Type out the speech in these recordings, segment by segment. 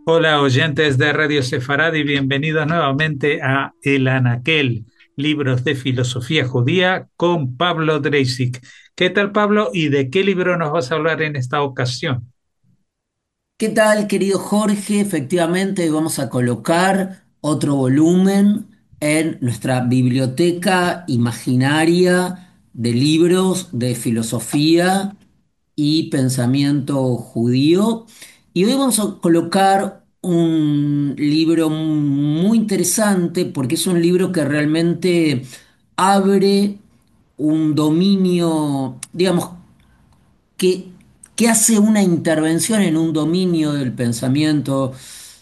Hola oyentes de Radio Sefarad y bienvenidos nuevamente a El Anaquel, libros de filosofía judía con Pablo Dreisig. ¿Qué tal, Pablo? ¿Y de qué libro nos vas a hablar en esta ocasión? ¿Qué tal, querido Jorge? Efectivamente, vamos a colocar otro volumen en nuestra biblioteca imaginaria de libros de filosofía y pensamiento judío. Y hoy vamos a colocar un libro muy interesante porque es un libro que realmente abre un dominio, digamos, que, que hace una intervención en un dominio del pensamiento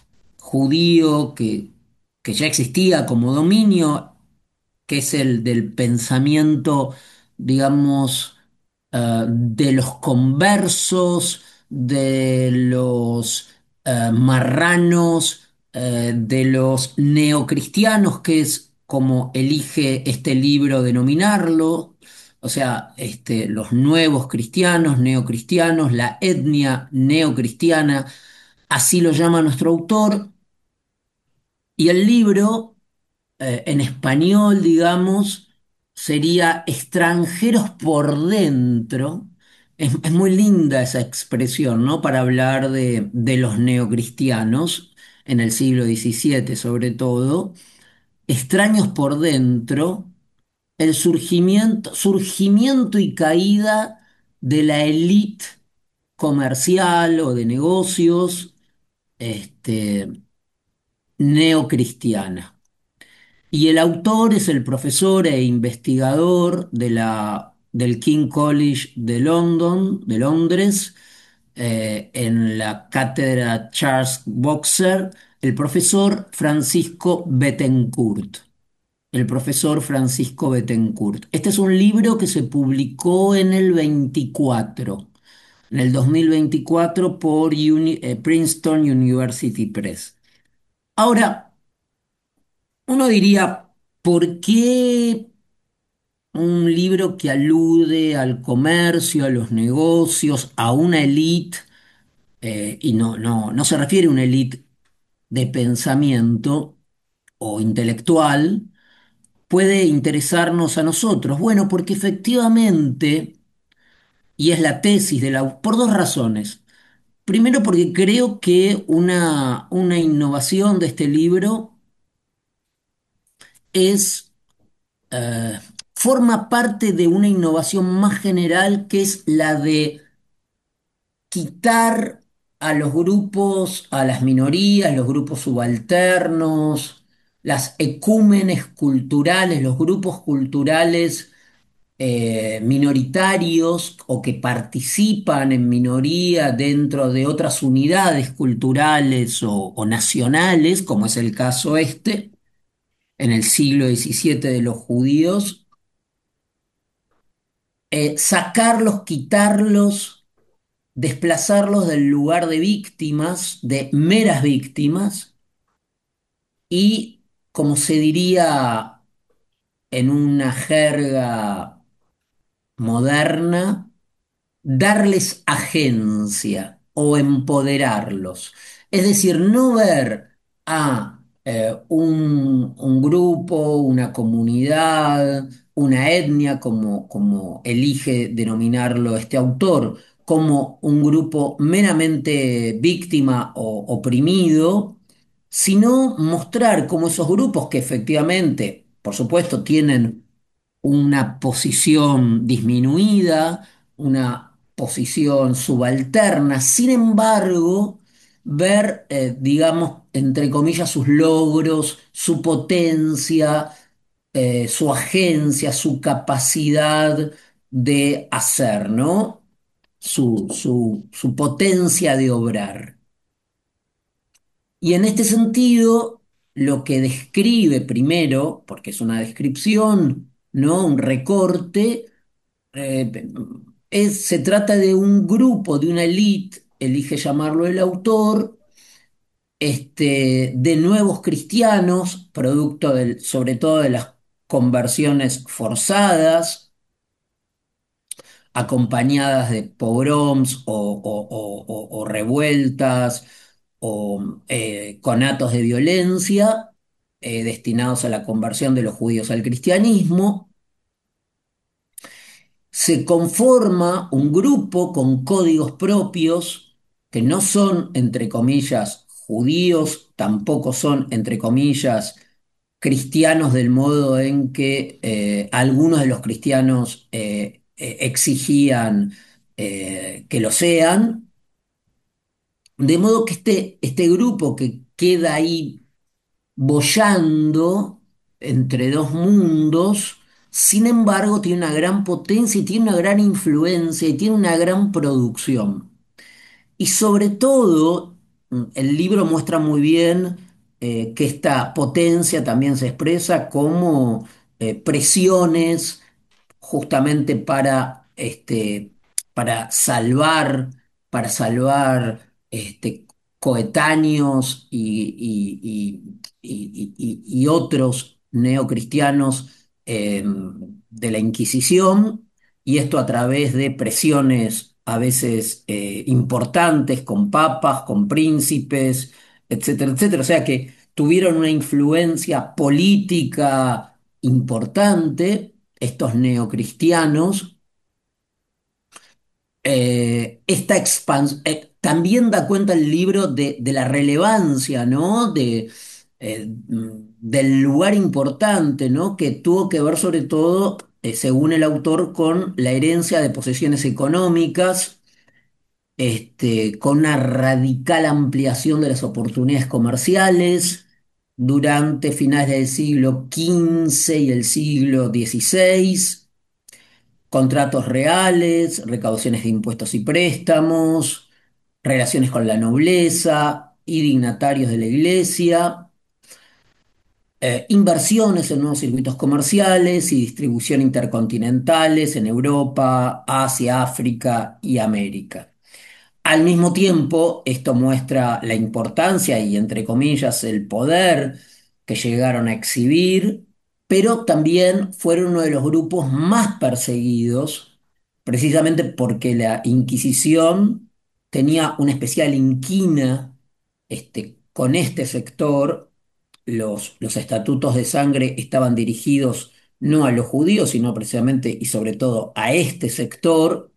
judío que ya existía como dominio, que es el del pensamiento, digamos, de los conversos, de los marranos, de los neocristianos, que es como elige este libro denominarlo, o sea, los nuevos cristianos, neocristianos, la etnia neocristiana, así lo llama nuestro autor, y el libro en español, digamos, sería extranjeros por dentro. Es muy linda esa expresión, ¿no? Para hablar de los neocristianos en el siglo XVII, sobre todo. Extraños por dentro, el surgimiento y caída de la élite comercial o de negocios, este, neocristiana. Y el autor es el profesor e investigador del King College de Londres, en la cátedra Charles Boxer, el profesor Francisco Bettencourt. El profesor Francisco Bettencourt. Este es un libro que se publicó en el 24, en el 2024 por Princeton University Press. Ahora, uno diría, ¿por qué un libro que alude al comercio, a los negocios, a una élite, y no se refiere a una élite de pensamiento o intelectual, puede interesarnos a nosotros? Bueno, porque efectivamente, y es la tesis por dos razones. Primero, porque creo que una innovación de este libro es eh, forma parte de una innovación más general que es la de quitar a los grupos, a las minorías, los grupos subalternos, las ecúmenes culturales, los grupos culturales minoritarios o que participan en minoría dentro de otras unidades culturales o nacionales, como es el caso en el siglo XVII de los judíos, sacarlos, quitarlos, desplazarlos del lugar de víctimas, de meras víctimas, y, como se diría en una jerga moderna, darles agencia o empoderarlos. Es decir, no ver a un grupo, una comunidad, una etnia, como elige denominarlo este autor, como un grupo meramente víctima o oprimido, sino mostrar cómo esos grupos que efectivamente, por supuesto, tienen una posición disminuida, una posición subalterna. Sin embargo, ver, digamos, entre comillas, sus logros, su potencia, su agencia, su capacidad de hacer, ¿no? Su potencia de obrar. Y en este sentido, lo que describe primero, porque es una descripción, ¿no? Un recorte, eh, se trata de un grupo, de una élite, elige llamarlo el autor, de nuevos cristianos, producto sobre todo de las conversiones forzadas, acompañadas de pogroms o revueltas, con actos de violencia destinados a la conversión de los judíos al cristianismo. Se conforma un grupo con códigos propios que no son, entre comillas, judíos, tampoco son, entre comillas, cristianos del modo en que algunos de los cristianos exigían que lo sean, de modo que este grupo que queda ahí boyando entre dos mundos, sin embargo, tiene una gran potencia y tiene una gran influencia y tiene una gran producción. Y sobre todo, el libro muestra muy bien que esta potencia también se expresa como presiones justamente para salvar, para salvar coetáneos y otros neocristianos de la Inquisición, y esto a través de presiones a veces importantes con papas, con príncipes, etcétera, etcétera. O sea que tuvieron una influencia política importante estos neocristianos. También da cuenta el libro de la relevancia, ¿no? Del lugar importante, ¿no? Que tuvo que ver sobre todo, según el autor, con la herencia de posesiones económicas, con una radical ampliación de las oportunidades comerciales durante finales del siglo XV y el siglo XVI, contratos reales, recaudaciones de impuestos y préstamos, relaciones con la nobleza y dignatarios de la iglesia, inversiones en nuevos circuitos comerciales y distribución intercontinentales en Europa, Asia, África y América. Al mismo tiempo, esto muestra la importancia y, entre comillas, el poder que llegaron a exhibir, pero también fueron uno de los grupos más perseguidos, precisamente porque la Inquisición tenía una especial inquina con este sector. Los estatutos de sangre estaban dirigidos no a los judíos, sino precisamente y sobre todo a este sector,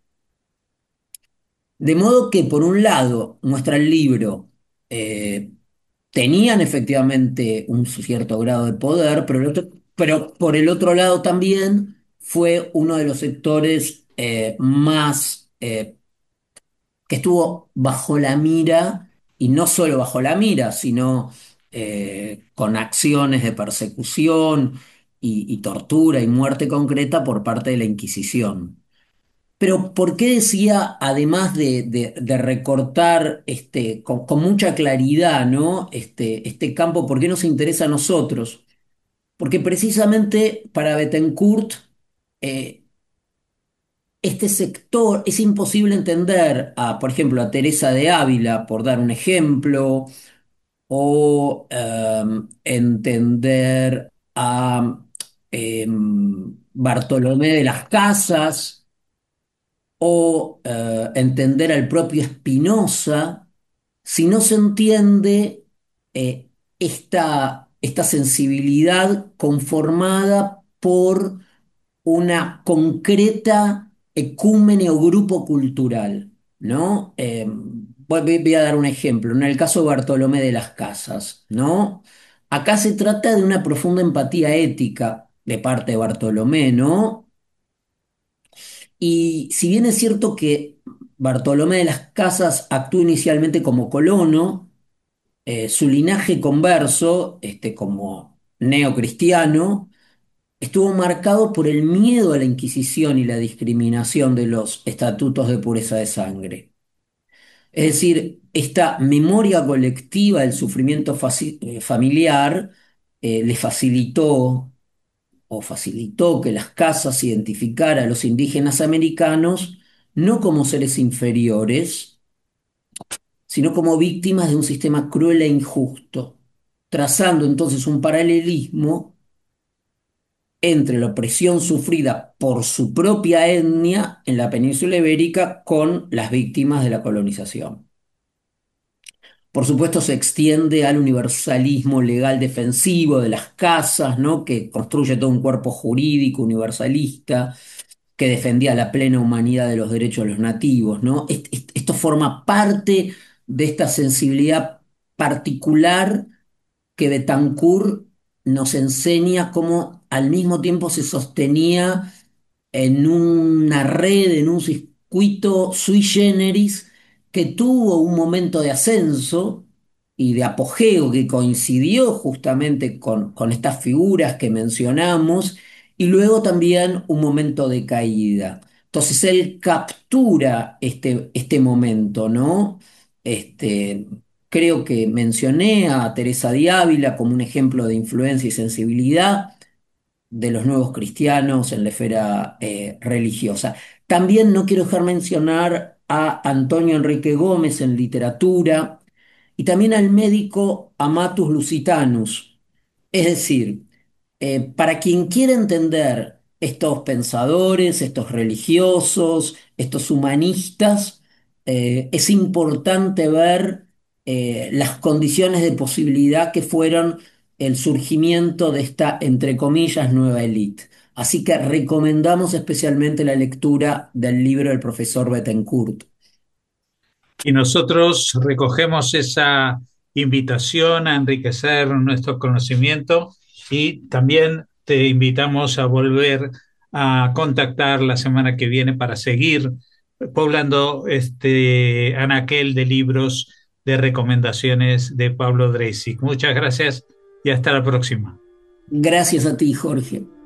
de modo que, por un lado, muestra el libro, eh, tenían efectivamente un cierto grado de poder, pero por el otro lado también fue uno de los sectores más que estuvo bajo la mira, y no solo bajo la mira, sino con acciones de persecución y tortura y muerte concreta por parte de la Inquisición. Pero ¿por qué decía, además de recortar con mucha claridad, ¿no? Este campo, ¿por qué nos interesa a nosotros? Porque precisamente para Bettencourt, eh, este sector es imposible entender a, por ejemplo, a Teresa de Ávila, por dar un ejemplo, o entender a Bartolomé de las Casas, o entender al propio Spinoza, si no se entiende esta sensibilidad conformada por una concreta ecúmene o grupo cultural, ¿no? Voy a dar un ejemplo. En el caso de Bartolomé de las Casas, ¿no? Acá se trata de una profunda empatía ética de parte de Bartolomé, ¿no? Y si bien es cierto que Bartolomé de las Casas actuó inicialmente como colono, su linaje converso, como neocristiano, estuvo marcado por el miedo a la Inquisición y la discriminación de los estatutos de pureza de sangre. Es decir, esta memoria colectiva del sufrimiento familiar le facilitó que las casas identificara a los indígenas americanos no como seres inferiores, sino como víctimas de un sistema cruel e injusto, trazando entonces un paralelismo entre la opresión sufrida por su propia etnia en la península ibérica con las víctimas de la colonización. Por supuesto, se extiende al universalismo legal defensivo de las casas, ¿no? Que construye todo un cuerpo jurídico universalista que defendía la plena humanidad de los derechos de los nativos, ¿no? Esto forma parte de esta sensibilidad particular que Betancourt nos enseña cómo al mismo tiempo se sostenía en una red, en un circuito sui generis que tuvo un momento de ascenso y de apogeo que coincidió justamente con estas figuras que mencionamos y luego también un momento de caída. Entonces él captura este momento, ¿no? Este, creo que mencioné a Teresa de Ávila como un ejemplo de influencia y sensibilidad de los nuevos cristianos en la esfera religiosa. También no quiero dejar mencionar a Antonio Enrique Gómez en literatura y también al médico Amatus Lusitanus. Es decir, para quien quiera entender estos pensadores, estos religiosos, estos humanistas, es importante ver las condiciones de posibilidad que fueron el surgimiento de esta, entre comillas, nueva élite. Así que recomendamos especialmente la lectura del libro del profesor Bettencourt. Y nosotros recogemos esa invitación a enriquecer nuestro conocimiento y también te invitamos a volver a contactar la semana que viene para seguir poblando este anaquel de libros de recomendaciones de Pablo Dreisig. Muchas gracias y hasta la próxima. Gracias a ti, Jorge.